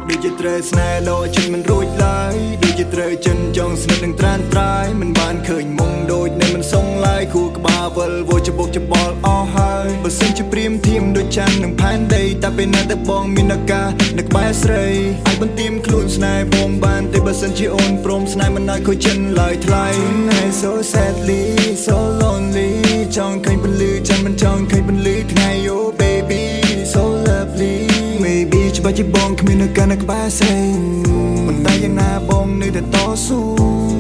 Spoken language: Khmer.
ដូចជាត្រូវស្នេហ៍ដល់ចិត្តមិនរួចឡើយដូចជាត្រូវចិនចង់ស្និទ្ធនឹងត្រានត្រាយមិនបានឃើញមុំដូចនៅមិនសងឡើយគូក្បាលវិលវល់ច្បុកច្បល់អស់ហើយបើសិនជាព្រៀមធៀមដូចចាំងនឹងផែនដីតែពេលណាទៅបងមានអាការនៅក្បែរស្រីអាចបន្ទាមខ្លួនស្នេហ៍បងបានតែបើសិនជាអូនព្រមស្នេហ៍មិនឲ្យខូចចិនឡើយថ្លៃ So sadly so lonely ចង់ឃើញពន្លឺចាំមិនចង់ឃើញពន្លឺថ្ងៃ Oh baby so lovely maybe ច្បាស់ជាបងគ្មាននៅកាន់នៅក្បែរស្រីប៉ុន្តែយ៉ាងណាបងនៅតែតស៊ូ